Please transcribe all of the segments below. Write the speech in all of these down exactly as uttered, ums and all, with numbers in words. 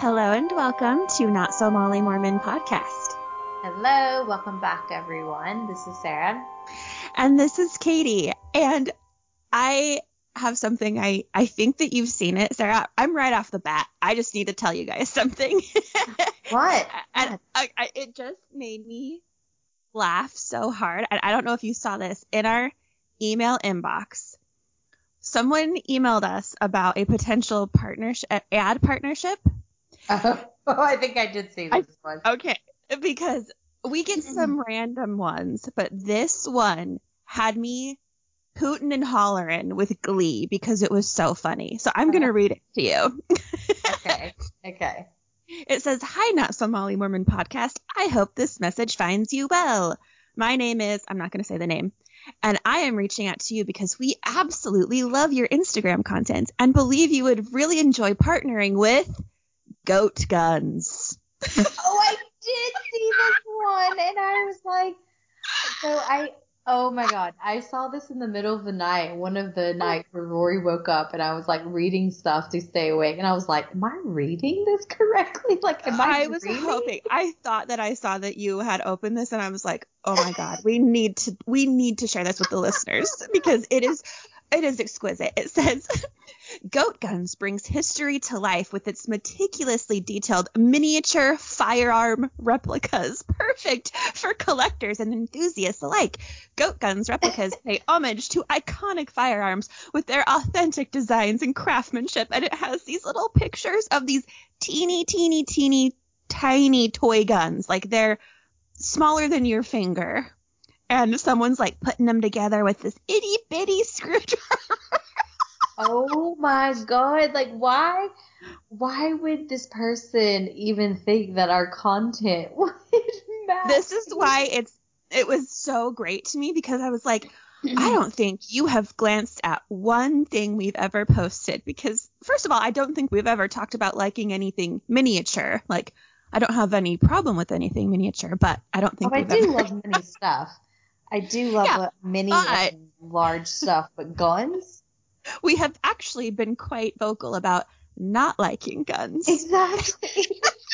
Hello and welcome to Not So Molly Mormon podcast. Hello, welcome back everyone. This is Sarah. And this is Katie. And I have something, I, I think that you've seen it. Sarah, I'm right off the bat. I just need to tell you guys something. What? and I, I, it just made me laugh so hard. And I don't know if you saw this in our email inbox. Someone emailed us about a potential partnership, ad partnership. Oh, I think I did see this I, one. Okay, because we get some random ones, but this one had me hooting and hollering with glee because it was so funny. So I'm going to read it to you. Okay, okay. It says, "Hi, Not So Molly Mormon podcast. I hope this message finds you well. My name is," I'm not going to say the name, "and I am reaching out to you because we absolutely love your Instagram content and believe you would really enjoy partnering with Goat Guns." Oh, I did see this one, and I was like, so I, oh my God, I saw this in the middle of the night, one of the nights where Rory woke up, and I was like reading stuff to stay awake, and I was like, am I reading this correctly? Like, am I I was dreaming? hoping. I thought that I saw that you had opened this, and I was like, oh my God, we need to, we need to share this with the listeners because it is, it is exquisite. It says, "Goat Guns brings history to life with its meticulously detailed miniature firearm replicas, perfect for collectors and enthusiasts alike. Goat Guns replicas pay homage to iconic firearms with their authentic designs and craftsmanship, and it has these little pictures of these teeny, teeny, teeny, tiny toy guns, like they're smaller than your finger, and someone's like putting them together with this itty bitty screwdriver." Oh my God, like why, why would this person even think that our content would matter? This is why it's, it was so great to me because I was like, I don't think you have glanced at one thing we've ever posted because, first of all, I don't think we've ever talked about liking anything miniature. Like, I don't have any problem with anything miniature, but I don't think Oh, I we've do ever. love mini stuff. I do love Yeah, uh, mini but- and large stuff, but guns? We have actually been quite vocal about not liking guns. Exactly.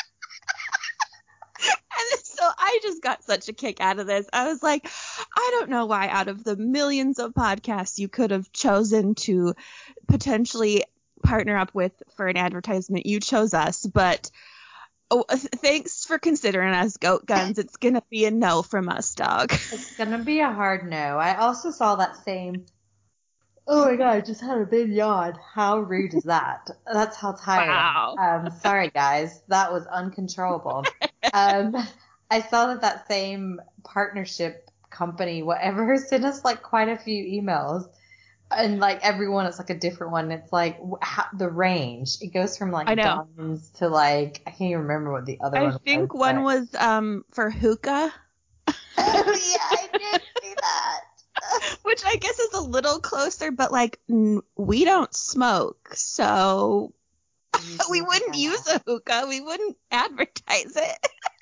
And so I just got such a kick out of this. I was like, I don't know why out of the millions of podcasts you could have chosen to potentially partner up with for an advertisement, you chose us. But oh, thanks for considering us, Goat Guns. It's going to be a no from us, dog. It's going to be a hard no. I also saw that same, oh my God, I just had a big yawn. How rude is that? That's how tired Wow. I am. Um, sorry, guys. That was uncontrollable. um, I saw that that same partnership company, whatever, sent us like quite a few emails. And like everyone, it's like a different one. It's like wh- how, the range. It goes from like I know. guns to like, I can't even remember what the other I one was. I think one but- was um for hookah. Oh, yeah, I did see that. Which I guess is a little closer, but like n- we don't smoke, so we wouldn't Yeah. use a hookah. We wouldn't advertise it.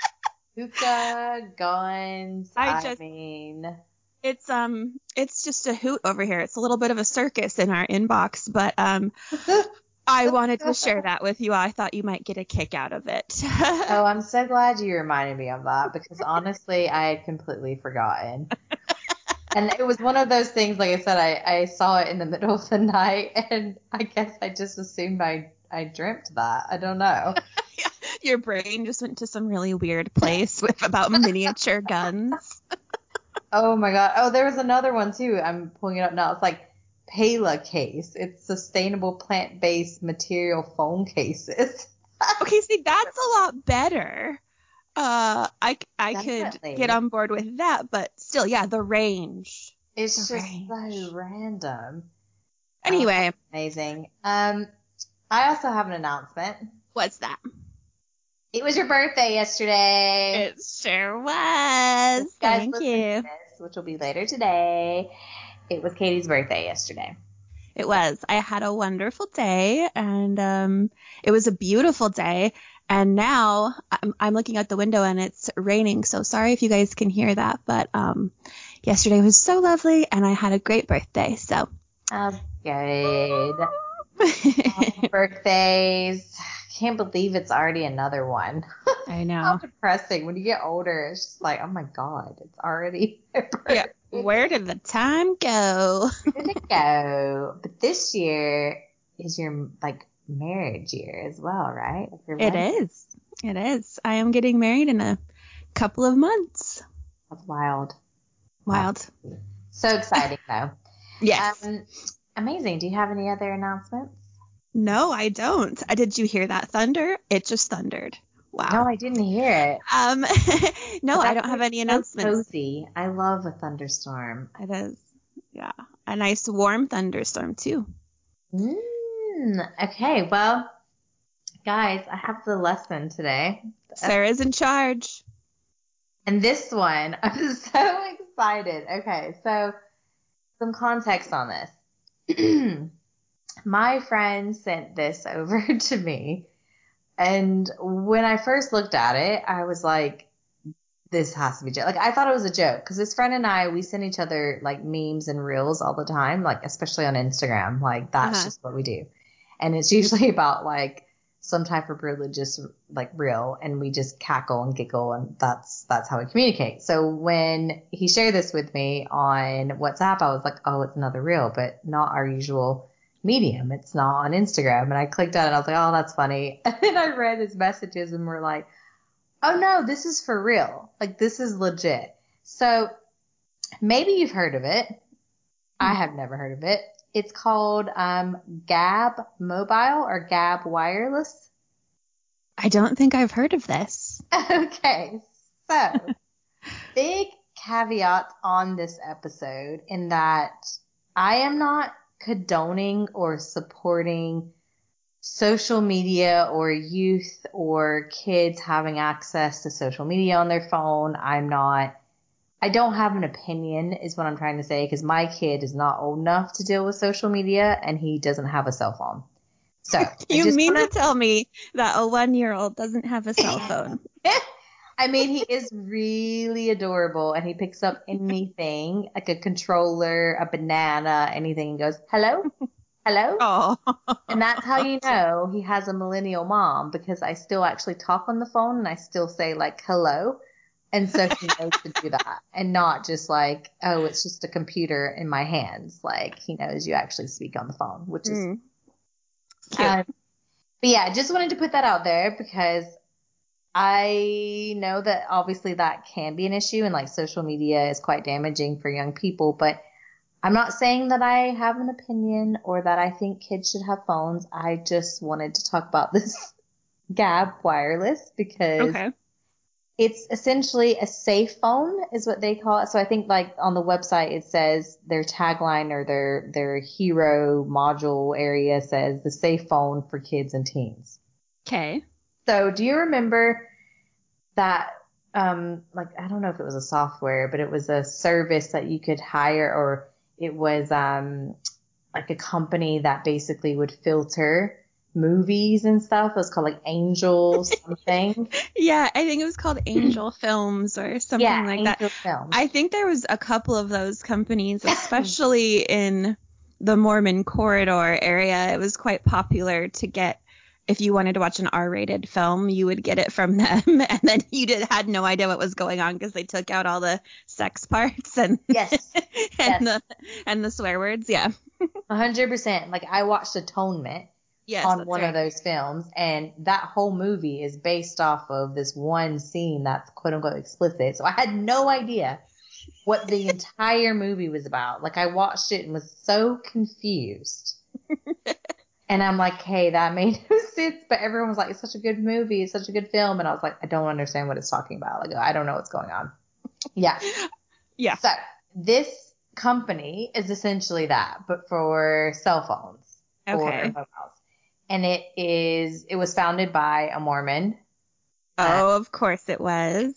Hookah, guns, I I, just- mean. It's um, it's just a hoot over here. It's a little bit of a circus in our inbox, but um, I wanted to share that with you. I thought you might get a kick out of it. Oh, I'm so glad you reminded me of that because honestly, I had completely forgotten. And it was one of those things, like I said, I, I saw it in the middle of the night, and I guess I just assumed I, I dreamt that. I don't know. Your brain just went to some really weird place with about miniature guns. Oh my God. Oh, there was another one too. I'm pulling it up now. It's like Pala case. It's sustainable plant-based material phone cases. Okay, see, that's a lot better. Uh, I, I Definitely. could get on board with that, but still, yeah, the range. It's The just range. so random. Anyway, Oh, amazing. Um, I also have an announcement. what's that? It was your birthday yesterday. It sure was. If you guys Thank listen you. to this, which will be later today. It was Katie's birthday yesterday. It was. I had a wonderful day, and um, it was a beautiful day. And now I'm, I'm looking out the window, and it's raining. So sorry if you guys can hear that. But um, yesterday was so lovely, and I had a great birthday. So Oh, good. Oh, birthdays. can't believe it's already another one. I How know. depressing. When you get older, it's just like, oh my God, it's already Yeah. Where did the time go? Where did it go? But this year is your like marriage year as well, right? Like your It wedding. is. It is. I am getting married in a couple of months. That's wild. Wild. So exciting though. Yes. Um, amazing. Do you have any other announcements? No, I don't. Uh, Did you hear that thunder? It just thundered. Wow. No, I didn't hear it. Um, no, I don't That's have any so announcements. cozy. I love a thunderstorm. It is. Yeah. A nice warm thunderstorm too. Mm, okay, well, guys, I have the lesson today. Sarah's in charge. And this one, I'm so excited. Okay, so some context on this. My friend sent this over to me, and when I first looked at it, I was like, this has to be a joke. Like, I thought it was a joke because this friend and I, we send each other like memes and reels all the time, like especially on Instagram. Like, that's Uh-huh. just what we do. And it's usually about like some type of religious like reel, and we just cackle and giggle, and that's that's how we communicate. So when he shared this with me on WhatsApp, I was like, oh, it's another reel, but not our usual medium. It's not on Instagram. And I clicked on it and I was like, oh, that's funny. And then I read his messages and we're like, oh no, this is for real. Like, this is legit. So maybe you've heard of it. I have never heard of it. It's called um, Gab Mobile or Gab Wireless. I don't think I've heard of this. Okay, so big caveat on this episode in that I am not condoning or supporting social media or youth or kids having access to social media on their phone. I'm not, I don't have an opinion is what I'm trying to say, because my kid is not old enough to deal with social media and he doesn't have a cell phone. So You I just mean wanna, to tell me that a one-year-old doesn't have a cell phone? I mean, he is really adorable and he picks up anything like a controller, a banana, anything, and goes, hello, hello. Oh. And that's how you know he has a millennial mom, because I still actually talk on the phone and I still say like hello. And so he knows to do that and not just like, oh, it's just a computer in my hands. Like, he knows you actually speak on the phone, which is Mm. Cute. um, but yeah, just wanted to put that out there because I know that obviously that can be an issue and like social media is quite damaging for young people, but I'm not saying that I have an opinion or that I think kids should have phones. I just wanted to talk about this Gab Wireless because Okay. it's essentially a safe phone is what they call it. So I think like on the website it says their tagline or their their hero module area says the safe phone for kids and teens. Okay. So do you remember that um like I don't know if it was a software, but it was a service that you could hire, or it was um like a company that basically would filter movies and stuff. It was called like Angel something. Yeah, I think it was called Angel Films or something Yeah, like Angel that. Films. I think there was a couple of those companies, especially in the Mormon corridor area. It was quite popular to get, if you wanted to watch an R-rated film, you would get it from them, and then you did had no idea what was going on because they took out all the sex parts and Yes. and yes. the and the swear words. Yeah. A hundred percent. Like I watched Atonement Yes, on that's one right. of those films, and that whole movie is based off of this one scene that's quote unquote explicit. So I had no idea what the entire movie was about. Like I watched it and was so confused. And I'm like, hey, that made no sense. But everyone was like, it's such a good movie. It's such a good film. And I was like, I don't understand what it's talking about. Like, I don't know what's going on. Yeah. Yeah. So this company is essentially that, but for cell phones or Okay. mobiles. And it is, it was founded by a Mormon. Oh, of course it was.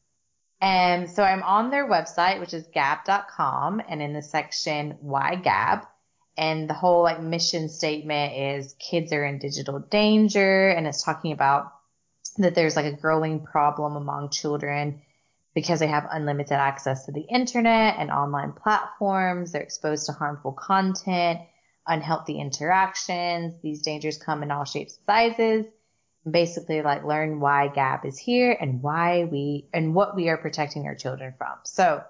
And so I'm on their website, which is gab dot com, and in the section Why Gab. And the whole like mission statement is kids are in digital danger. And it's talking about that there's like a growing problem among children because they have unlimited access to the internet and online platforms. They're exposed to harmful content, unhealthy interactions. These dangers come in all shapes and sizes. basically like learn why Gab is here and why we and what we are protecting our children from. So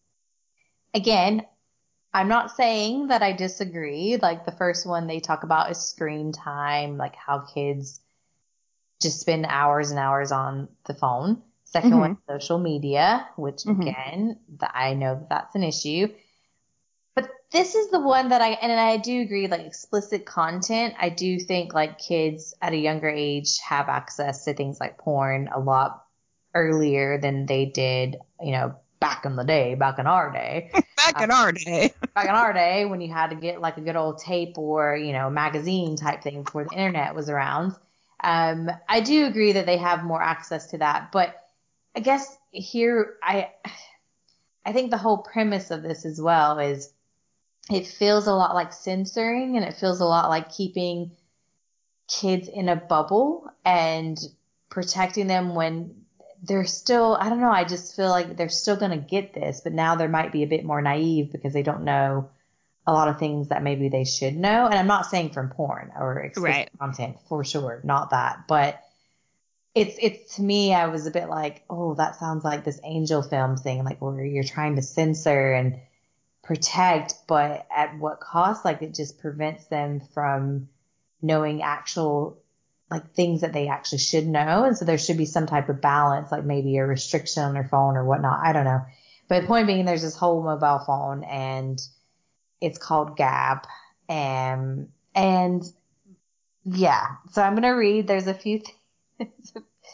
again, I'm not saying that I disagree. Like the first one they talk about is screen time, like how kids just spend hours and hours on the phone. Second mm-hmm. one, social media, which mm-hmm. again, the, I know that that's an issue. But this is the one that I, and I do agree, like explicit content. I do think like kids at a younger age have access to things like porn a lot earlier than they did, you know, back in the day, back in our day. back um, in our day. back in our day when you had to get like a good old tape or, you know, magazine type thing before the internet was around. Um, I do agree that they have more access to that. But I guess here, I, I think the whole premise of this as well is, it feels a lot like censoring, and it feels a lot like keeping kids in a bubble and protecting them when they're still, I don't know, I just feel like they're still going to get this, but now they might be a bit more naive because they don't know a lot of things that maybe they should know. And I'm not saying from porn or explicit right. content, for sure, not that, but it's, it's to me, I was a bit like, oh, that sounds like this Angel film thing, like where you're trying to censor and protect, but at what cost? Like it just prevents them from knowing actual like things that they actually should know. And so there should be some type of balance, like maybe a restriction on their phone or whatnot. I don't know. But the point being, there's this whole mobile phone and it's called Gab. And, and yeah, so I'm going to read, there's a few things.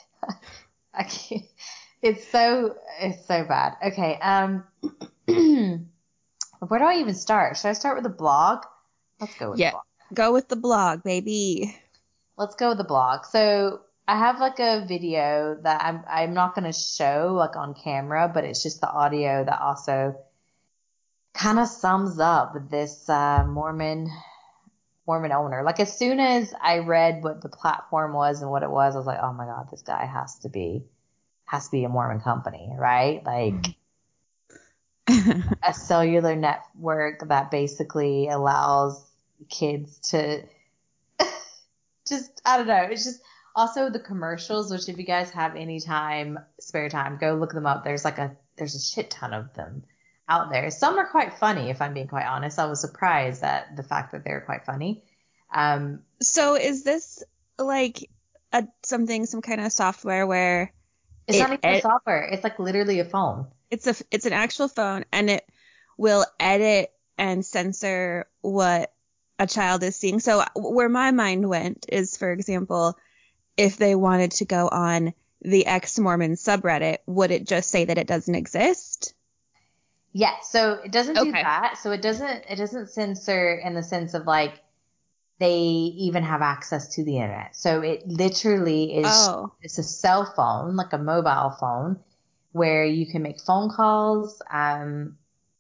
I can't, it's so, it's so bad. Okay. Um, where do I even start? Should I start with the blog? Let's go with yeah, the blog. Go with the blog, baby. Let's go with the blog. So I have like a video that I'm I'm not going to show like on camera, but it's just the audio that also kind of sums up this uh, Mormon Mormon owner. Like as soon as I read what the platform was and what it was, I was like, oh my God, this guy has to be has to be a Mormon company, right? Like a cellular network that basically allows kids to just, I don't know. It's just also the commercials, which if you guys have any time, spare time, go look them up. There's like a, there's a shit ton of them out there. Some are quite funny, if I'm being quite honest. I was surprised at the fact that they're quite funny. Um, so is this like a, something, some kind of software where it's it, not even a software. It's like literally a phone. It's a, it's an actual phone, and it will edit and censor what a child is seeing. So where my mind went is, for example, if they wanted to go on the ex-Mormon subreddit, would it just say that it doesn't exist? Yeah. So it doesn't okay. do that. So it doesn't, it doesn't censor in the sense of like they even have access to the internet. So it literally is, oh. it's a cell phone, like a mobile phone where you can make phone calls. Um,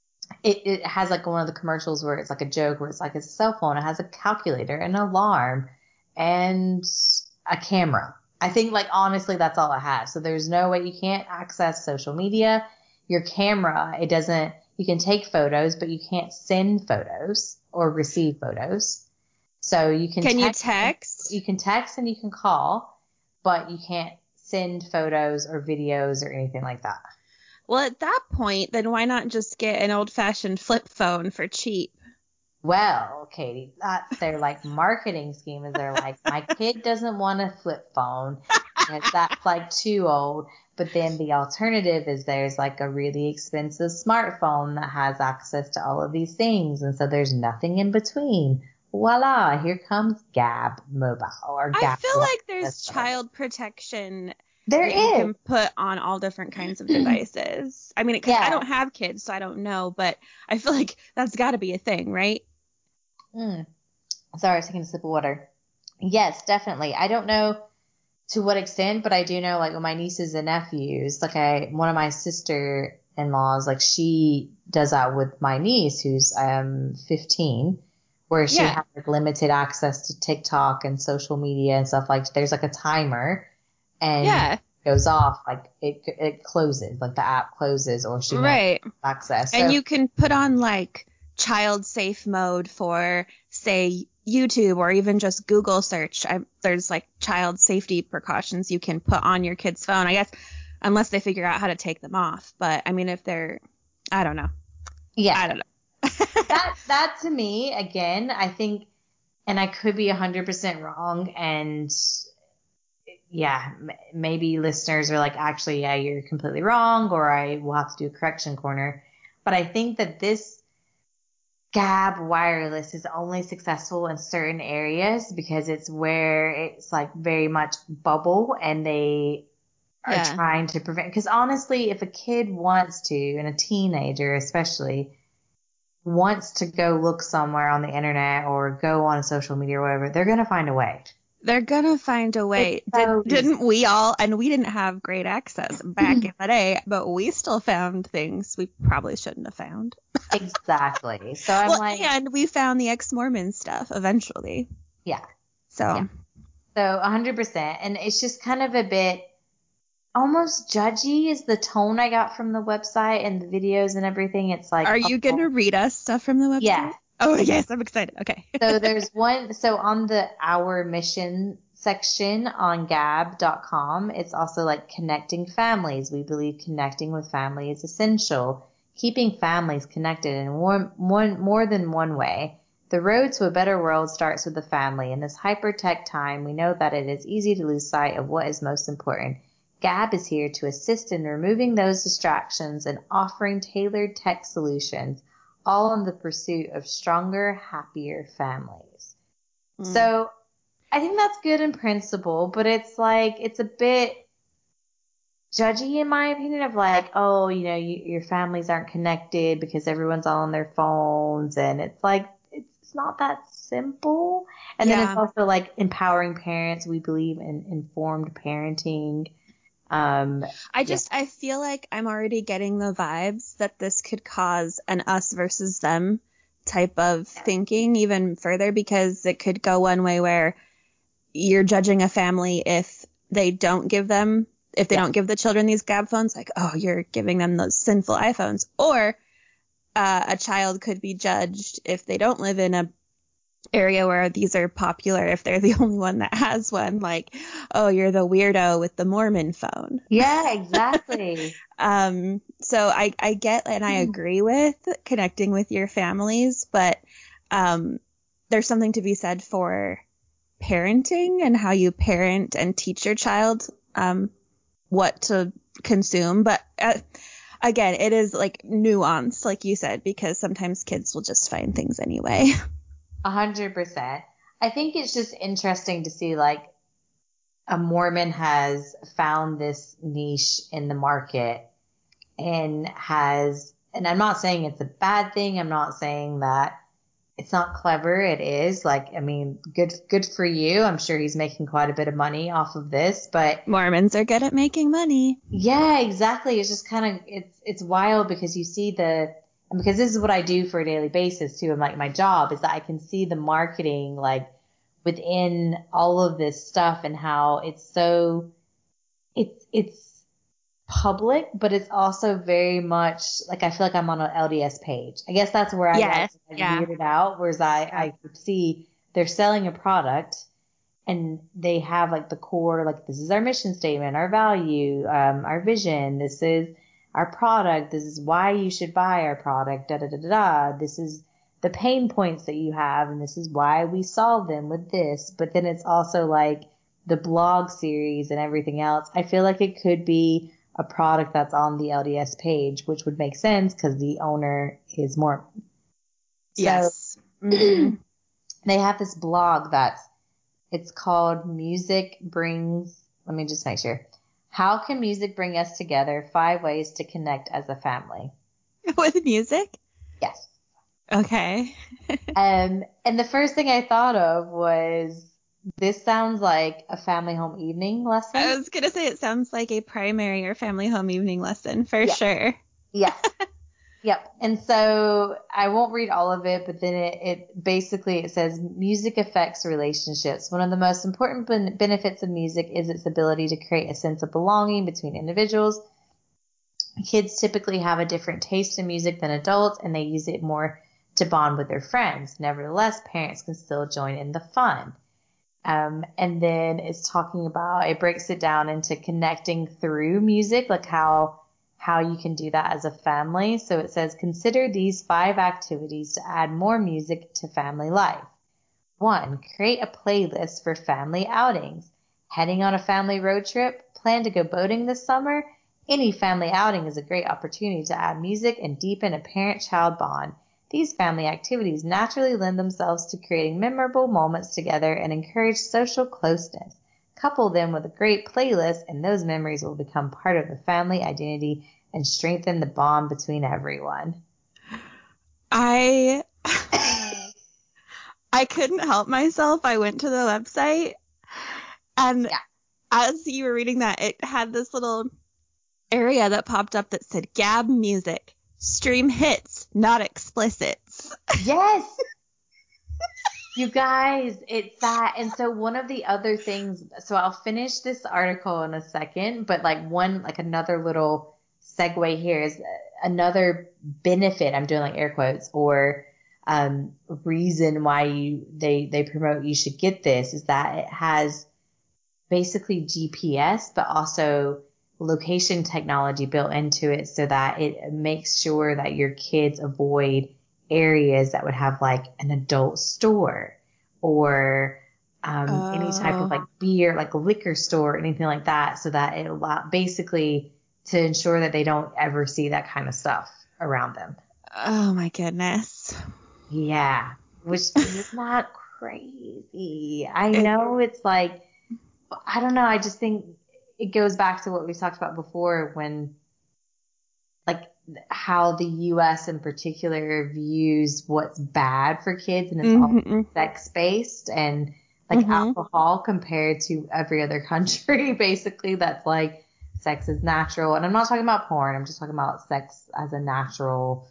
It, it has like one of the commercials where it's like a joke where it's like it's a cell phone. It has a calculator, an alarm, and a camera. I think like honestly that's all it has. So there's no way you can't access social media. Your camera, it doesn't, you can take photos, but you can't send photos or receive photos. So you can Can text, you text? You can text and you can call, but you can't send photos or videos or anything like that. Well, at that point, then why not just get an old-fashioned flip phone for cheap? Well, Katie, that's their like marketing scheme is they're like, my kid doesn't want a flip phone. That's like too old. But then the alternative is there's like a really expensive smartphone that has access to all of these things. And so there's nothing in between. Voila, here comes Gab Mobile or Gab. I feel like there's child protection there that is. you can put on all different kinds of devices. I mean, because yeah. I don't have kids, so I don't know, but I feel like that's got to be a thing, right? Mm. Sorry, I was taking a sip of water. Yes, definitely. I don't know to what extent, but I do know like with my nieces and nephews, like I, one of my sister-in-laws, like she does that with my niece who's um fifteen, where she yeah. has like limited access to TikTok and social media and stuff like there's like a timer and yeah. it goes off, like it it closes, like the app closes or she right. has access. And so, you can put on like child safe mode for say YouTube or even just Google search, I, there's like child safety precautions you can put on your kid's phone, I guess, unless they figure out how to take them off. But I mean, if they're, I don't know. Yeah. I don't know. that, that to me, again, I think, and I could be one hundred percent wrong. And yeah, m- maybe listeners are like, actually, yeah, you're completely wrong, or I will have to do a correction corner. But I think that this Gab wireless is only successful in certain areas because it's where it's like very much bubble and they are Yeah. trying to prevent. Because honestly, if a kid wants to, and a teenager especially, wants to go look somewhere on the internet or go on social media or whatever, they're going to find a way. They're going to find a way. So Did, didn't we all? And we didn't have great access back in the day, but we still found things we probably shouldn't have found. Exactly. So I'm well, like, and we found the ex-Mormon stuff eventually. yeah. So, Yeah. So one hundred percent. And it's just kind of a bit almost judgy is the tone I got from the website and the videos and everything. It's like, are you oh, going to read us stuff from the website? Yeah. Oh, yes. I'm excited. Okay. So there's one. So on the Our Mission section on gab dot com, it's also like connecting families. We believe connecting with family is essential. Keeping families connected in one, one, more than one way. The road to a better world starts with the family. In this hyper-tech time, we know that it is easy to lose sight of what is most important. Gab is here to assist in removing those distractions and offering tailored tech solutions, all in the pursuit of stronger, happier families. Mm. So I think that's good in principle, but it's like, it's a bit judgy in my opinion of like, oh, you know, you, your families aren't connected because everyone's all on their phones. And it's like, it's, it's not that simple. And Yeah. then it's also like empowering parents. We believe in informed parenting. Um, I just, yeah. I feel like I'm already getting the vibes that this could cause an us versus them type of thinking even further, because it could go one way where you're judging a family if they don't give them, if they yeah. don't give the children these Gab phones, like, oh, you're giving them those sinful iPhones. Or uh, a child could be judged if they don't live in a area where these are popular, if they're the only one that has one, like, oh, you're the weirdo with the Mormon phone. Yeah, exactly. um, so I, I get and I agree with connecting with your families, but um, there's something to be said for parenting and how you parent and teach your child um, what to consume. But uh, again, it is like nuanced, like you said, because sometimes kids will just find things anyway. A hundred percent. I think it's just interesting to see like a Mormon has found this niche in the market and has, and I'm not saying it's a bad thing. I'm not saying that it's not clever. It is. Like, I mean, good, good for you. I'm sure he's making quite a bit of money off of this, but Mormons are good at making money. Yeah, exactly. It's just kind of, it's, it's wild because you see the, and because this is what I do for a daily basis too. And like my job is that I can see the marketing like within all of this stuff and how it's so, it's, it's public, but it's also very much like, I feel like I'm on an L D S page. I guess that's where I yes, like, yeah. weirded out, whereas I, yeah. I could see they're selling a product and they have like the core, like this is our mission statement, our value, um, our vision. This is our product. This is why you should buy our product. Da da da da da. This is the pain points that you have, and this is why we solve them with this. But then it's also like the blog series and everything else. I feel like it could be a product that's on the L D S page, which would make sense because the owner is Mormon. So, yes. Mm-hmm. They have this blog that's, it's called Music Brings, let me just make sure. How can music bring us together? Five ways to connect as a family. With music? Yes. Okay. um, and the first thing I thought of was, this sounds like a family home evening lesson. I was going to say it sounds like a primary or family home evening lesson for yeah. sure. Yeah. Yep. And so I won't read all of it, but then it, it basically, it says music affects relationships. One of the most important ben- benefits of music is its ability to create a sense of belonging between individuals. Kids typically have a different taste in music than adults, and they use it more to bond with their friends. Nevertheless, parents can still join in the fun. Um, and then it's talking about, it breaks it down into connecting through music, like how, how you can do that as a family. So it says, consider these five activities to add more music to family life. One, create a playlist for family outings. Heading on a family road trip? Plan to go boating this summer? Any family outing is a great opportunity to add music and deepen a parent-child bond. These family activities naturally lend themselves to creating memorable moments together and encourage social closeness. Couple them with a great playlist, and those memories will become part of the family identity and strengthen the bond between everyone. I I couldn't help myself. I went to the website, and yeah. As you were reading that, it had this little area that popped up that said Gab Music. Stream hits, not explicits. Yes. You guys, it's that. And so one of the other things, so I'll finish this article in a second, but like one, like another little segue here is another benefit, I'm doing like air quotes, or um, reason why you, they, they promote you should get this is that it has basically G P S, but also location technology built into it so that it makes sure that your kids avoid areas that would have like an adult store or um, oh. any type of like beer, like a liquor store, anything like that, so that it allow basically to ensure that they don't ever see that kind of stuff around them. Oh my goodness. Yeah. Which is not crazy. I know it's like, I don't know. I just think it goes back to what we talked about before when like how the U S in particular views what's bad for kids and it's mm-hmm. all sex based and like mm-hmm. alcohol compared to every other country basically that's like sex is natural. And I'm not talking about porn. I'm just talking about sex as a natural,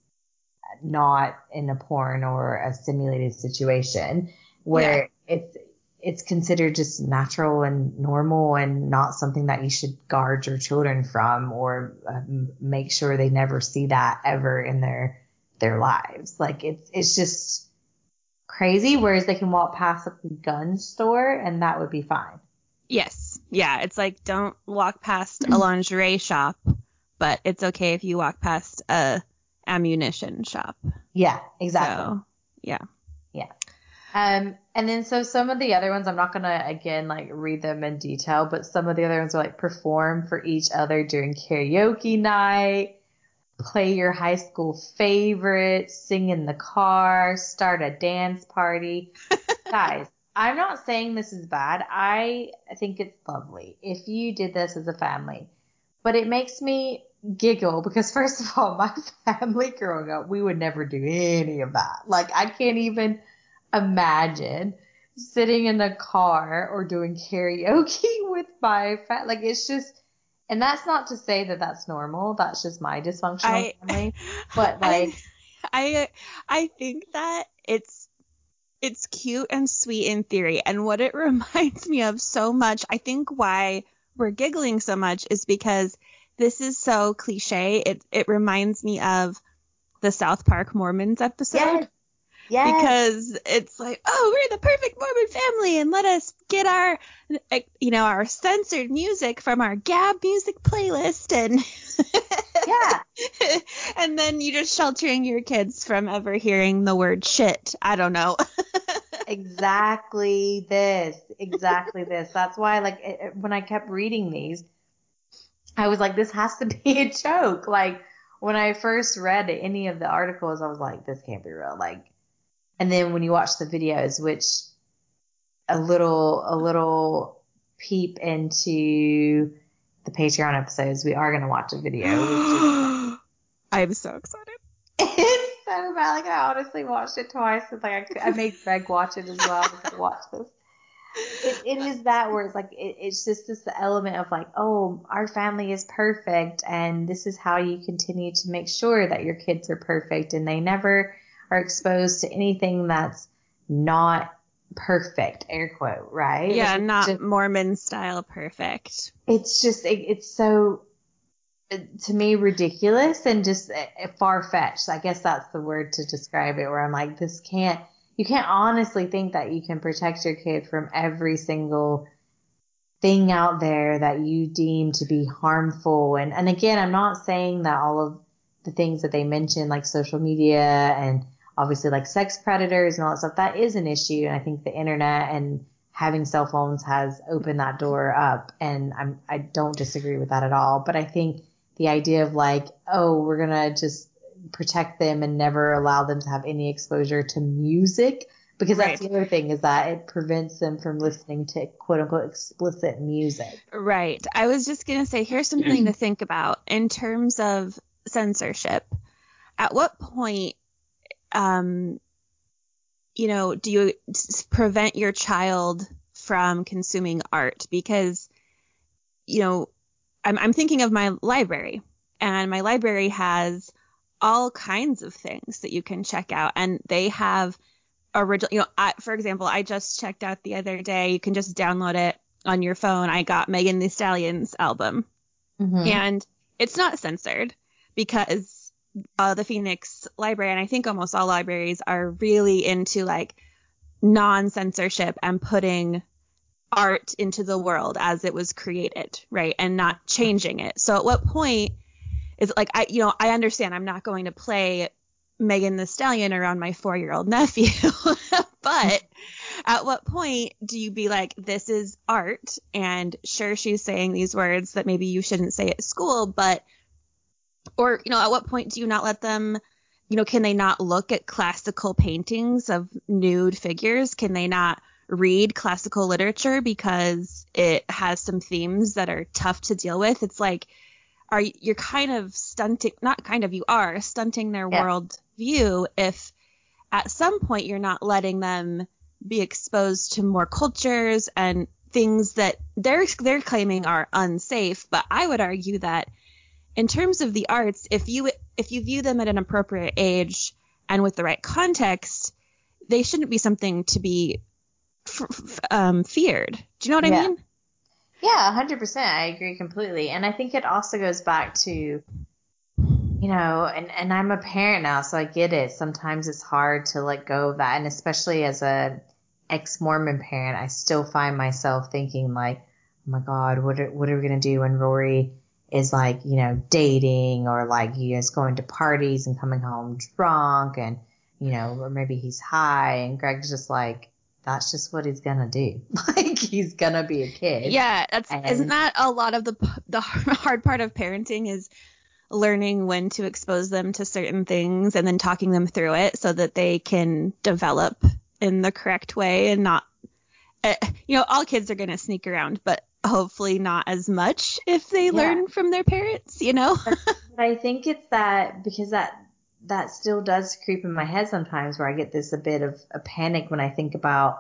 not in a porn or a simulated situation where yeah. it's it's considered just natural and normal and not something that you should guard your children from or um, make sure they never see that ever in their their lives. Like it's it's just crazy. Whereas they can walk past a gun store and that would be fine. Yes. Yeah. It's like don't walk past a lingerie shop, but it's okay if you walk past a ammunition shop. Yeah, exactly. So, yeah. Yeah. Um, and then so some of the other ones, I'm not going to, again, like read them in detail, but some of the other ones are like perform for each other during karaoke night, play your high school favorites, sing in the car, start a dance party. Guys, I'm not saying this is bad. I think it's lovely if you did this as a family, but it makes me giggle because first of all, my family growing up, we would never do any of that. Like I can't even imagine sitting in a car or doing karaoke with my fa- like it's just, and that's not to say that that's normal. That's just my dysfunctional I, family. But like, I, I think that it's it's cute and sweet in theory, and what it reminds me of so much. I think why we're giggling so much is because this is so cliche. It it reminds me of the South Park Mormons episode. Yes. Yes. Because it's like, oh, we're the perfect Mormon family, and let us get our, you know, our censored music from our Gab music playlist, and yeah, and then you're just sheltering your kids from ever hearing the word shit. I don't know. Exactly this, exactly this. That's why, like, it, when I kept reading these, I was like, this has to be a joke. Like, when I first read any of the articles, I was like, this can't be real. Like. And then when you watch the videos, which a little a little peep into the Patreon episodes, we are going to watch a video. Which is, I'm so excited. It's so bad. Like I honestly watched it twice. It's like I, I made Greg watch it as well. I was like, watch this. It, it is that where it's like it, it's just this element of like, oh, our family is perfect, and this is how you continue to make sure that your kids are perfect, and they never are exposed to anything that's not perfect, air quote, right? Yeah, like not just, Mormon style perfect. It's just, it, it's so, to me, ridiculous and just far fetched. I guess that's the word to describe it, where I'm like, this can't, you can't honestly think that you can protect your kid from every single thing out there that you deem to be harmful. And, and again, I'm not saying that all of the things that they mentioned, like social media and obviously like sex predators and all that stuff, that is an issue. And I think the internet and having cell phones has opened that door up. And I'm, I don't disagree with that at all. But I think the idea of like, oh, we're going to just protect them and never allow them to have any exposure to music, because Right. that's the other thing, is that it prevents them from listening to quote unquote explicit music. Right. I was just going to say, here's something to think about in terms of censorship. At what point, um, you know, do you s- prevent your child from consuming art? Because, you know, I'm, I'm thinking of my library, and my library has all kinds of things that you can check out, and they have original, you know, I, for example, I just checked out the other day, you can just download it on your phone. I got Megan Thee Stallion's album, Mm-hmm. and it's not censored because uh, the Phoenix Library, and I think almost all libraries, are really into like non-censorship and putting art into the world as it was created, right? And not changing it. So at what point is it like, I, you know, I understand I'm not going to play Megan Thee Stallion around my four-year-old nephew, but at what point do you be like, this is art, and sure, she's saying these words that maybe you shouldn't say at school, but, or, you know, at what point do you not let them, you know, can they not look at classical paintings of nude figures? Can they not read classical literature because it has some themes that are tough to deal with? It's like, are you're kind of stunting, not kind of, you are stunting their Yeah. world view if at some point you're not letting them be exposed to more cultures and things that they're they're claiming are unsafe. But I would argue that in terms of the arts, if you if you view them at an appropriate age and with the right context, they shouldn't be something to be f- f- um, feared. Do you know what Yeah. I mean? Yeah, one hundred percent. I agree completely. And I think it also goes back to, you know, and, and I'm a parent now, so I get it. Sometimes it's hard to let go of that. And especially as a ex-Mormon parent, I still find myself thinking like, oh my God, what are, what are we going to do when Rory is like, you know, dating, or like he is going to parties and coming home drunk, and, you know, or maybe he's high, and Greg's just like, that's just what he's gonna do. Like, he's gonna be a kid. Yeah, that's And isn't that a lot of the the hard part of parenting is learning when to expose them to certain things and then talking them through it so that they can develop in the correct way and not, uh, you know, all kids are going to sneak around, but hopefully not as much if they yeah, learn from their parents, you know? but, but I think it's that, because that that still does creep in my head sometimes, where I get this a bit of a panic when I think about,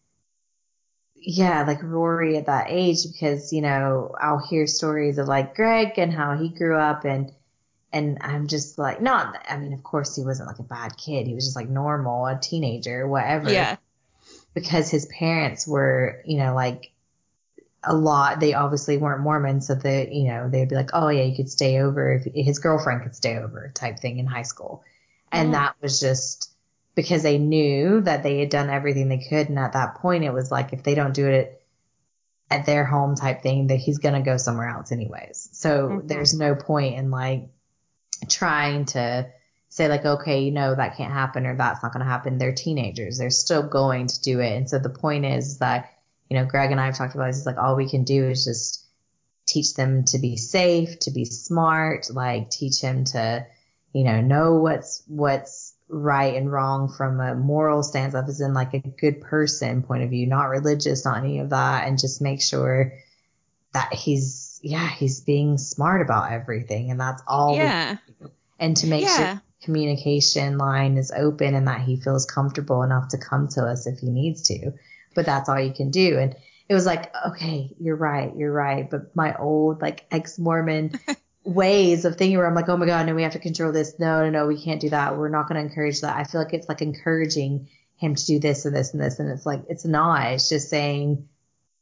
yeah, like Rory at that age, because, you know, I'll hear stories of like Greg and how he grew up, and and I'm just like, not, I mean, of course he wasn't like a bad kid. He was just like normal, a teenager, whatever. Yeah. Because his parents were, you know, like a lot, they obviously weren't Mormon. So they, you know, they'd be like, oh yeah, you could stay over if his girlfriend could stay over type thing in high school. And Mm. that was just because they knew that they had done everything they could. And at that point, it was like, if they don't do it at their home type thing, that he's going to go somewhere else anyways. So Mhm. there's no point in like trying to say like, okay, you know, that can't happen, or that's not going to happen. They're teenagers. They're still going to do it. And so the point is that, you know, Greg and I have talked about this. It's like, all we can do is just teach them to be safe, to be smart, like teach him to, you know, know what's, what's right and wrong from a moral stance of, as in like a good person point of view, not religious, not any of that. And just make sure that he's, yeah, he's being smart about everything. And that's all. Yeah. We do. And to make Yeah. sure communication line is open and that he feels comfortable enough to come to us if he needs to. But that's all you can do. And it was like, okay, you're right, you're right. But my old like ex-Mormon ways of thinking, where I'm like, oh my God, no, we have to control this. No, no, no, we can't do that. We're not going to encourage that. I feel like it's like encouraging him to do this and this and this. And it's like, it's not. It's just saying,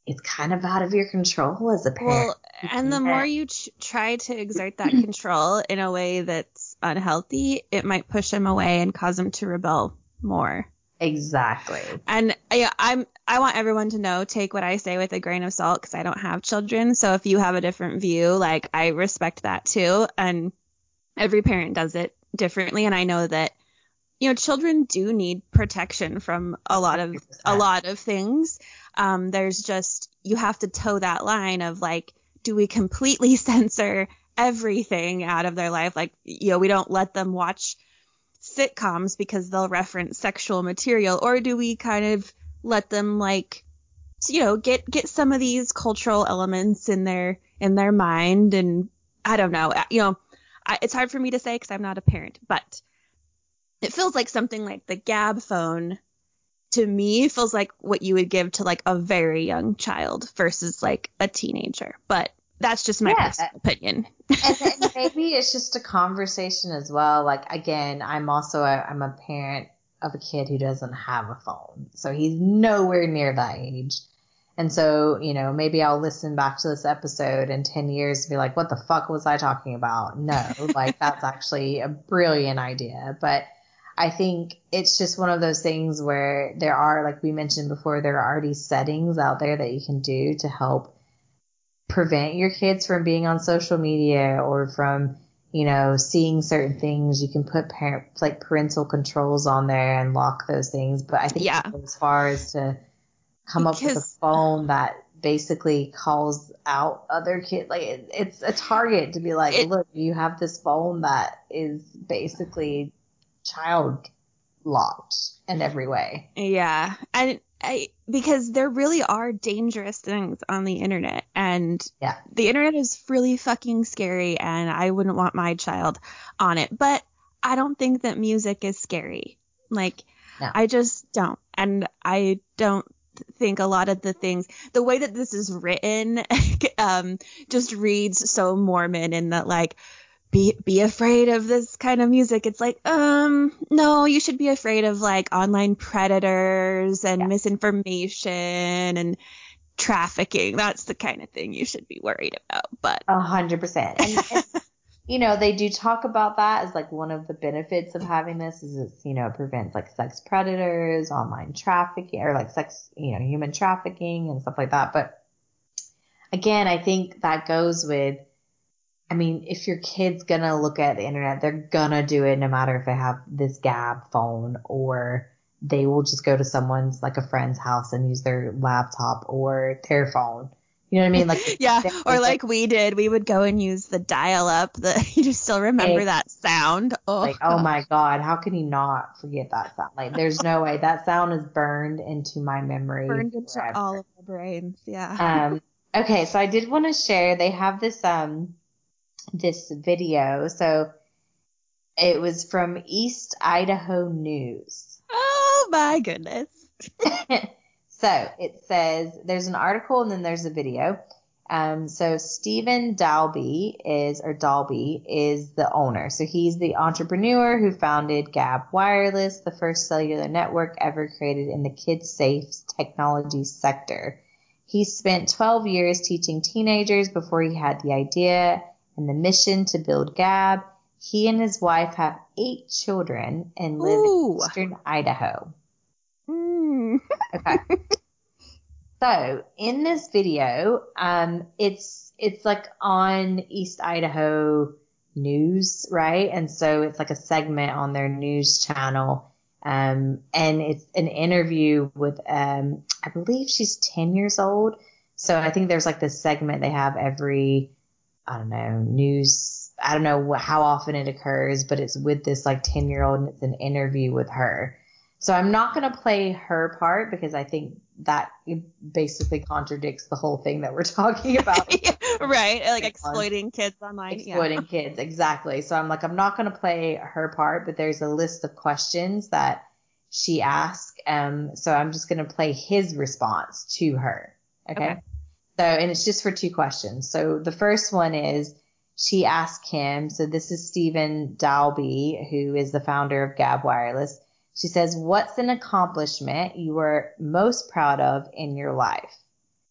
it's kind of out of your control as a parent. Well, and the more you ch- try to exert that control in a way that's unhealthy, it might push him away and cause him to rebel more. Exactly. And yeah, I'm I want everyone to know, take what I say with a grain of salt, because I don't have children. So if you have a different view, like, I respect that too. And every parent does it differently. And I know that, you know, children do need protection from a lot of a lot of things. Um, there's just, you have to toe that line of, like, do we completely censor everything out of their life? Like, you know, we don't let them watch sitcoms because they'll reference sexual material, or do we kind of let them, like, you know, get get some of these cultural elements in their in their mind? And I don't know, you know, I, it's hard for me to say because I'm not a parent, but it feels like something like the Gab phone, to me, feels like what you would give to, like, a very young child versus, like, a teenager. But that's just my Yeah. personal opinion. and, and maybe it's just a conversation as well. Like, again, I'm also a, I'm a parent of a kid who doesn't have a phone, so he's nowhere near that age. And so, you know, maybe I'll listen back to this episode in ten years and be like, what the fuck was I talking about? No, like, that's actually a brilliant idea. But I think it's just one of those things where there are, like we mentioned before, there are already settings out there that you can do to help prevent your kids from being on social media or from, you know, seeing certain things. You can put parent, like, parental controls on there and lock those things. But I think Yeah. as far as to come up with a Because phone that basically calls out other kids, like, it, it's a target to be like, it, look, you have this phone that is basically child locked in every way. yeah. And I, because there really are dangerous things on the internet, and Yeah. the internet is really fucking scary, and I wouldn't want my child on it. But I don't think that music is scary. Like, No. I just don't. And I don't think a lot of the things, the way that this is written, um, just reads so Mormon, in that, like, be be afraid of this kind of music. It's like, um, no, you should be afraid of, like, online predators and Yeah. misinformation and trafficking. That's the kind of thing you should be worried about. But A hundred percent. And, and you know, they do talk about that as, like, one of the benefits of having this is it's, you know, it prevents, like, sex predators, online trafficking, or, like, sex, you know, human trafficking and stuff like that. But again, I think that goes with, I mean, if your kid's gonna look at the internet, they're gonna do it no matter if they have this Gab phone, or they will just go to someone's, like, a friend's house and use their laptop or their phone. You know what I mean? Like, yeah, they- or they- like we did, we would go and use the dial-up. The you just still remember Hey. that sound? Oh, like, oh my God, how can you not forget that sound? Like, there's no way. That sound is burned into my memory. burned into forever. all of our brains. Yeah. Um, okay, so I did want to share, they have this, um, this video. So it was from East Idaho News. Oh my goodness. So it says, there's an article and then there's a video. Um, so Stephen Dalby is, or Dalby is the owner. So he's the entrepreneur who founded Gab Wireless, the first cellular network ever created in the kid-safe technology sector. He spent twelve years teaching teenagers before he had the idea and the mission to build Gab. He and his wife have eight children and live Ooh. in eastern Idaho. Mm. Okay. So in this video, um, it's it's like on East Idaho News, right? And so it's like a segment on their news channel, um, and it's an interview with, um, I believe she's ten years old. So I think there's like this segment they have every, I don't know, news. I don't know what, how often it occurs, but it's with this like ten year old, and it's an interview with her. So I'm not going to play her part because I think that basically contradicts the whole thing that we're talking about. Right. Like exploiting kids online. Exploiting yeah. kids. Exactly. So I'm like, I'm not going to play her part, but there's a list of questions that she asked. Um, so I'm just going to play his response to her. Okay? Okay. So, and it's just for two questions. So the first one is, she asked him, so this is Stephen Dalby, who is the founder of Gab Wireless. She says, what's an accomplishment you were most proud of in your life?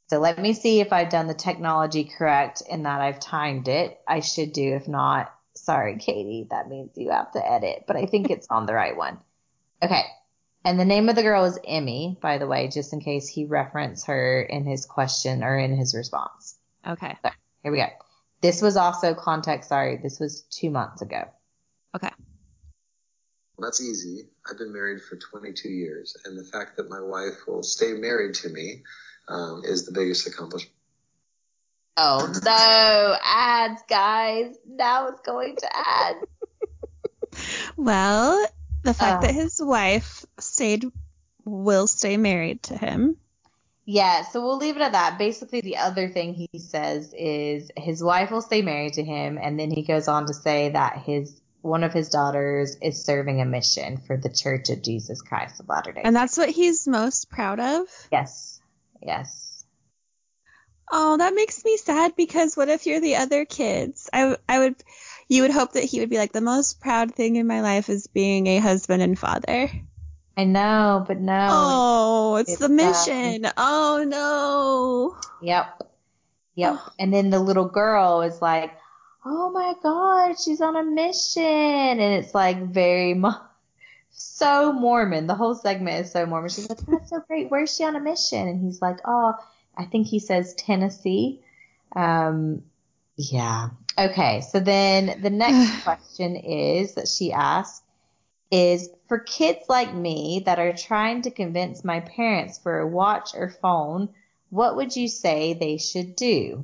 So let me see if I've done the technology correct and that I've timed it. I should do. If not, sorry, Katie, that means you have to edit, but I think it's on the right one. Okay. And the name of the girl is Emmy, by the way, just in case he referenced her in his question or in his response. Okay. So here we go. This was also context. Sorry. This was two months ago. Okay. Well, that's easy. I've been married for twenty-two years, and the fact that my wife will stay married to me um, is the biggest accomplishment. Oh, no. Ads, guys. Now it's going to ads. Well, the fact Uh, that his wife stayed, will stay married to him. Yeah, so we'll leave it at that. Basically, the other thing he says is his wife will stay married to him, and then he goes on to say that his one of his daughters is serving a mission for the Church of Jesus Christ of Latter-day Saints. And that's what he's most proud of? Yes, yes. Oh, that makes me sad, because what if you're the other kids? I, I would, you would hope that he would be like, the most proud thing in my life is being a husband and father. I know, but no. Oh, it's, it's the mission. Um, oh, no. Yep. Yep. Oh. And then the little girl is like, oh my God, she's on a mission. And it's like very much so Mormon. The whole segment is so Mormon. She's like, that's so great. Where's she on a mission? And he's like, oh, I think he says Tennessee. Um, yeah. Okay. So then the next question is that she asks is, for kids like me that are trying to convince my parents for a watch or phone, what would you say they should do?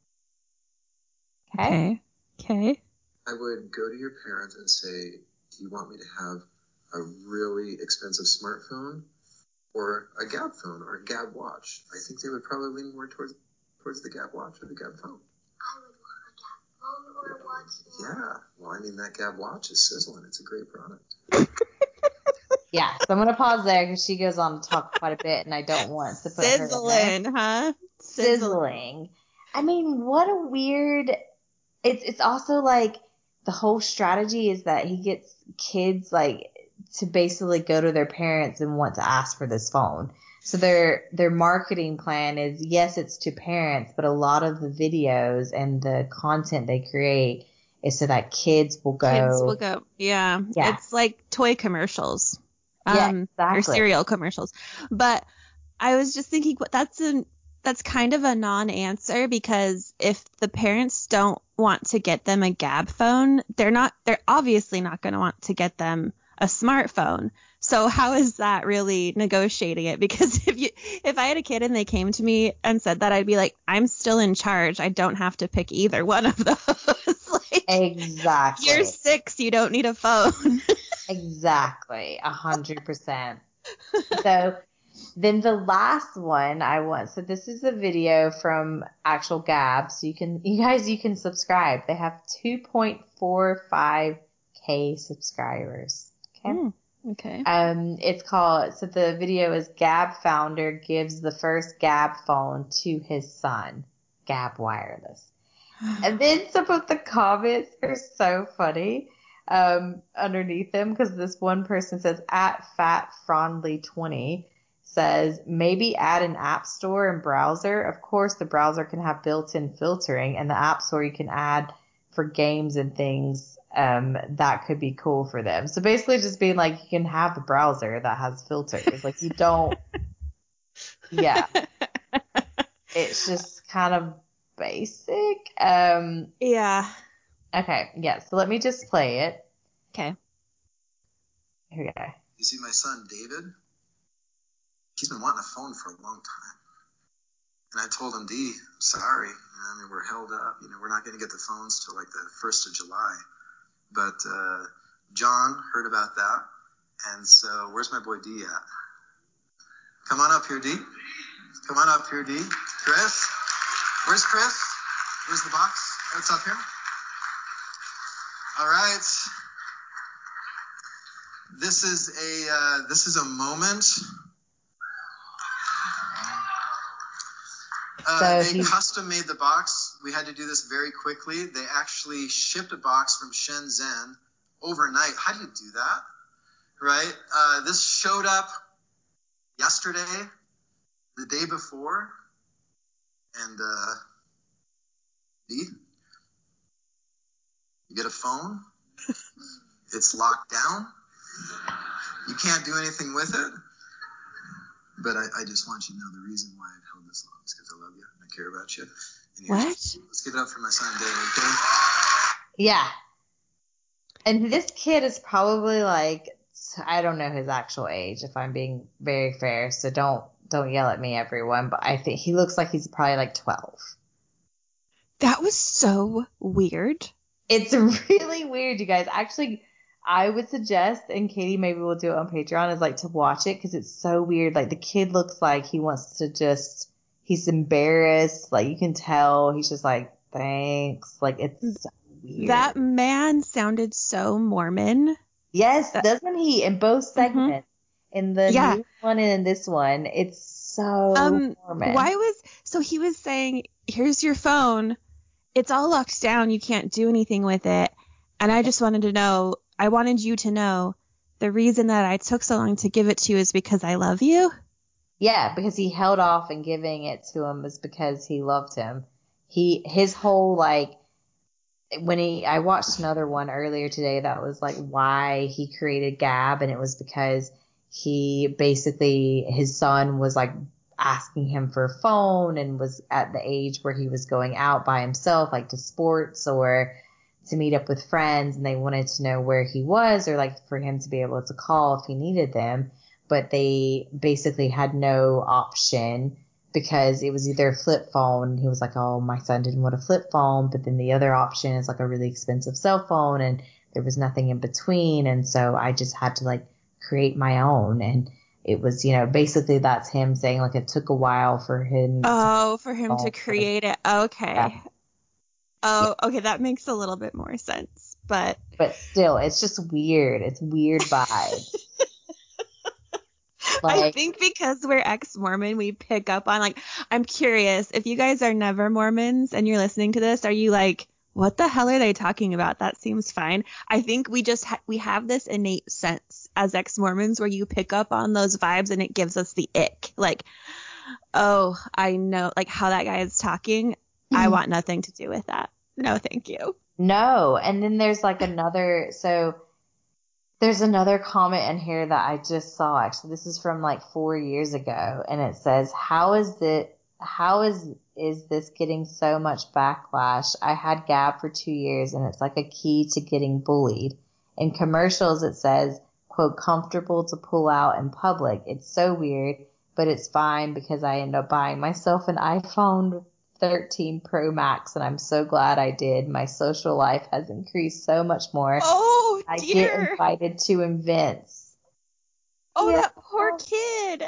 Okay. Okay. I would go to your parents and say, do you want me to have a really expensive smartphone or a Gab phone or a Gab watch? I think they would probably lean more towards towards the Gab watch or the Gab phone. I would want a Gab phone or a watch. Yeah. Well, I mean, that Gab watch is sizzling. It's a great product. Yeah, so I'm going to pause there because she goes on to talk quite a bit, and I don't want to put her in there. Sizzling, huh? Sizzling. Sizzling. I mean, what a weird... It's it's also like the whole strategy is that he gets kids like to basically go to their parents and want to ask for this phone. So their their marketing plan is, yes, it's to parents, but a lot of the videos and the content they create is so that kids will go. Kids will go. Yeah. Yeah. It's like toy commercials. Yeah, Um, exactly. Or cereal commercials. But I was just thinking, what that's an that's kind of a non-answer, because if the parents don't want to get them a Gab phone, they're not they're obviously not going to want to get them a smartphone. So how is that really negotiating it? Because if you if I had a kid and they came to me and said that, I'd be like, I'm still in charge. I don't have to pick either one of those. Like, Exactly. You're six, you don't need a phone. Exactly. A hundred percent. So then the last one I want, so this is a video from actual Gab. So you can, you guys, you can subscribe. They have two point four five K subscribers. Okay. Mm, okay. Um, it's called, so the video is Gab founder gives the first Gab phone to his son, Gab Wireless. And then some of the comments are so funny um, underneath them, because this one person says, at Fat Frondly twenty says, maybe add an app store and browser. Of course, the browser can have built-in filtering, and the app store you can add for games and things. Um, that could be cool for them. So basically just being like, you can have the browser that has filters. Like, you don't, yeah. It's just kind of basic. Um, Yeah. okay, yeah, so let me just play it. Okay. Here we go. You see my son, David? He's been wanting a phone for a long time. And I told him, D, I'm sorry. You know, I mean, we're held up. You know, we're not going to get the phones till like the first of July. But uh, John heard about that. And so where's my boy D at? Come on up here, D. Come on up here, D. Chris? Where's Chris? Where's the box? Oh, it's up here. All right. This is a uh, this is a moment. Uh, So they he- custom made the box. We had to do this very quickly. They actually shipped a box from Shenzhen overnight. How do you do that? Right? Uh, this showed up yesterday, the day before. And, uh, D, you get a phone. It's locked down. You can't do anything with it. But I, I just want you to know the reason why I've held this long is because I love you and I care about you. And What? Let's give it up for my son, Dave, okay? Yeah. And this kid is probably like, I don't know his actual age, if I'm being very fair, so don't don't yell at me, everyone, but I think he looks like he's probably like twelve. That was so weird. It's really weird, you guys. Actually, I would suggest, and Katie maybe will do it on Patreon, is like to watch it because it's so weird. Like the kid looks like he wants to just, he's embarrassed. Like you can tell he's just like, thanks. Like it's so weird. That man sounded so Mormon. Yes, doesn't he? In both segments, mm-hmm. in the yeah. new one and in this one, it's so um, Mormon. Why was, so he was saying, here's your phone. It's all locked down. You can't do anything with it. And I just wanted to know, I wanted you to know the reason that I took so long to give it to you is because I love you. Yeah, because he held off in giving it to him is because he loved him. He, his whole like, when he, I watched another one earlier today that was like why he created Gab, and it was because he basically, his son was like asking him for a phone and was at the age where he was going out by himself, like to sports or to meet up with friends, and they wanted to know where he was or like for him to be able to call if he needed them, but they basically had no option because it was either a flip phone. He was like, oh, my son didn't want a flip phone, but then the other option is like a really expensive cell phone, and there was nothing in between, and so I just had to like create my own. And it was, you know, basically that's him saying like it took a while for him oh to for him to create it. Okay. Yeah. Oh, yeah. Okay, that makes a little bit more sense, but but still, it's just weird. It's weird vibes. Like, I think because we're ex-Mormon, we pick up on, like, I'm curious, if you guys are never Mormons and you're listening to this, are you like, what the hell are they talking about? That seems fine. I think we just, ha- we have this innate sense as ex-Mormons where you pick up on those vibes and it gives us the ick. Like, oh, I know, like, how that guy is talking. Mm-hmm. I want nothing to do with that. No, thank you. No. And then there's, like, another, so... There's another comment in here that I just saw. Actually, this is from like four years ago, and it says, "How is it? How is is this getting so much backlash? I had Gab for two years, and it's like a key to getting bullied. In commercials, it says, quote, comfortable to pull out in public. It's so weird, but it's fine because I end up buying myself an iPhone thirteen Pro Max, and I'm so glad I did. My social life has increased so much more. Oh, I dear. get invited to events." Oh, yeah. that poor kid.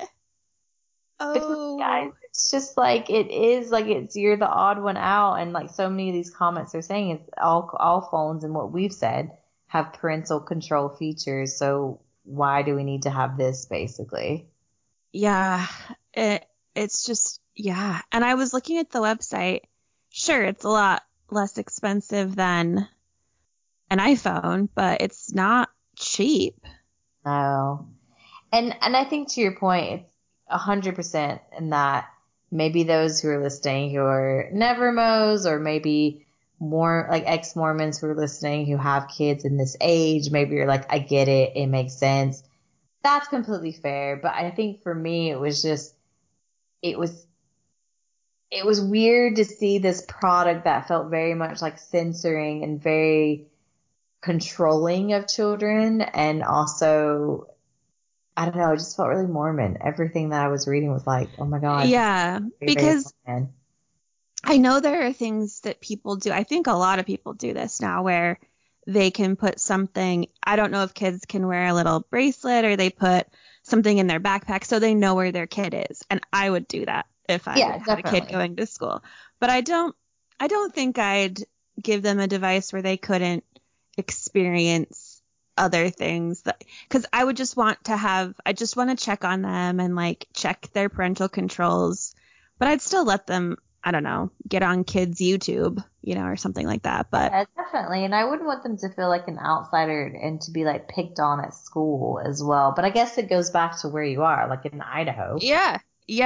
Oh, guys, it's just like it is like it's you're the odd one out, and like so many of these comments are saying it's all all phones and what we've said have parental control features. So why do we need to have this basically? Yeah, it it's just yeah. And I was looking at the website. Sure, it's a lot less expensive than an iPhone, but it's not cheap. No. And and I think to your point, it's a hundred percent in that maybe those who are listening who are never Mos, or maybe more like ex-Mormons who are listening who have kids in this age, maybe you're like, I get it, it makes sense. That's completely fair. But I think for me, it was just, it was, it was weird to see this product that felt very much like censoring and very controlling of children, and also, I don't know, it just felt really Mormon. Everything that I was reading was like, oh my God. Yeah, very, because very I know there are things that people do. I think a lot of people do this now where they can put something, I don't know if kids can wear a little bracelet or they put something in their backpack so they know where their kid is. And I would do that if I yeah, had definitely. a kid going to school. But I don't, I don't think I'd give them a device where they couldn't experience other things that, because I would just want to have, I just want to check on them and like check their parental controls, but I'd still let them, I don't know, get on kids' YouTube, you know, or something like that. But yeah, definitely. And I wouldn't want them to feel like an outsider and to be like picked on at school as well. But I guess it goes back to where you are, like in Idaho. yeah, yeah. In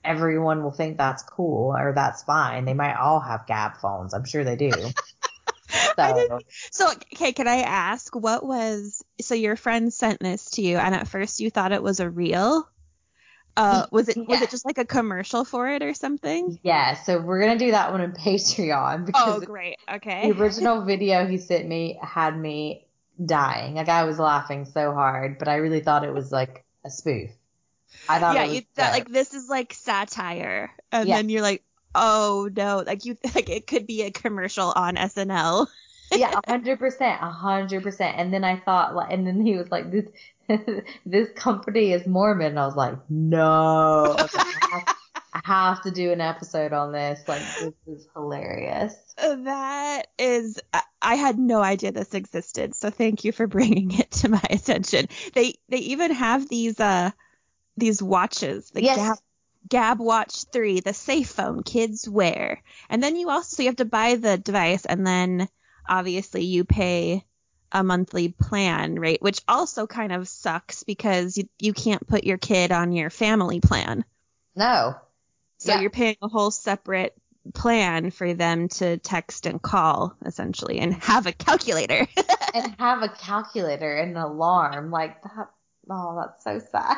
everyone will think that's cool or that's fine. They might all have Gab phones. I'm sure they do. I So, didn't- so, okay, can I ask, what was, so your friend sent this to you, and at first you thought it was a reel? Uh, was it was Yeah. it just like a commercial for it or something? yeah, so we're going to do that one in Patreon because Oh, great. the Okay. original video he sent me had me dying. Like, I was laughing so hard, but I really thought it was like a spoof. I thought Yeah, it was you thought good. like this is like satire, and Yeah. then you're like, oh no, like you like it could be a commercial on S N L. Yeah, a hundred percent, a hundred percent. And then I thought, like, and then he was like, "This, this company is Mormon." And I was like, "No, I, was like, I, have, I have to do an episode on this. Like, this is hilarious." That is, I- I had no idea this existed, so thank you for bringing it to my attention. They they even have these uh these watches, the Yes. Gab Gab Watch three, the safe phone kids wear, and then you also so you have to buy the device, and then obviously you pay a monthly plan rate, which also kind of sucks because you you can't put your kid on your family plan, No. so Yeah. you're paying a whole separate plan for them to text and call essentially and have a calculator. And have a calculator and an alarm like that. Oh, that's so sad.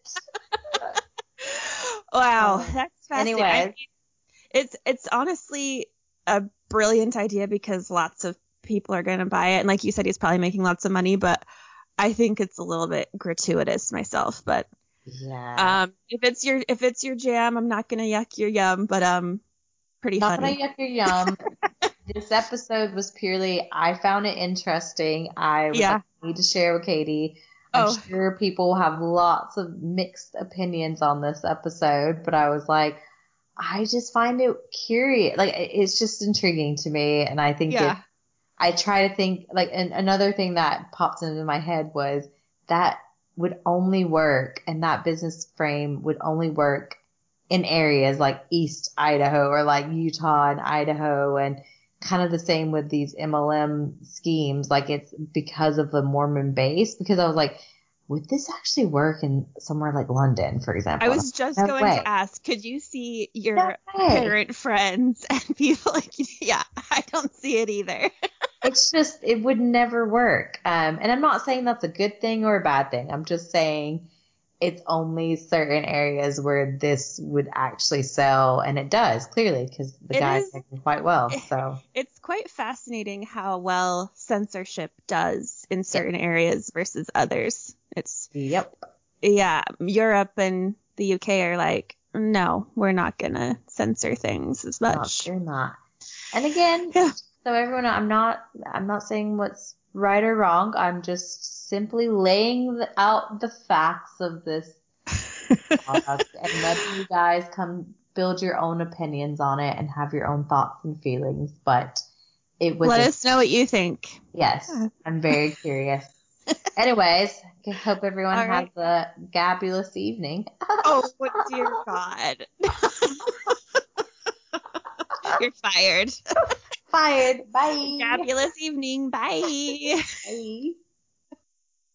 Wow, Oh. that's fascinating. I Anyways. mean, it's it's honestly a brilliant idea because lots of people are going to buy it, and like you said, he's probably making lots of money, but I think it's a little bit gratuitous myself. But Yeah. um, if it's your if it's your jam, I'm not going to yuck your yum, but um, pretty Not funny. gonna yuck your yum. This episode was purely, I found it interesting. I was Yeah. like, I need to share with Katie. I'm Oh. sure people have lots of mixed opinions on this episode, but I was like, I just find it curious. Like, it- it's just intriguing to me. And I think Yeah. it, I try to think, like, and another thing that popped into my head was that would only work, and that business frame would only work in areas like East Idaho or like Utah and Idaho, and kind of the same with these M L M schemes. Like, it's because of the Mormon base, because I was like, would this actually work in somewhere like London, for example? I was just No going way. to ask, could you see your No way. parent friends and people like, yeah, I don't see it either. It's just, it would never work. Um, and I'm not saying that's a good thing or a bad thing. I'm just saying it's only certain areas where this would actually sell, and it does, clearly, because the It guy's is- making quite well. So It's quite fascinating how well censorship does in certain areas versus others. It's, yep. yeah, Europe and the U K are like, no, we're not going to censor things as Not much. sure not. And again, Yeah. so everyone, I'm not, I'm not saying what's right or wrong. I'm just simply laying the, out the facts of this product and letting you guys come build your own opinions on it and have your own thoughts and feelings. But it was, Let a- us know what you think. yes, I'm very curious. Anyways, I hope everyone All has right. a gabulous evening. Oh, dear God. You're fired. Fired. Bye. Fabulous evening. Bye. Bye.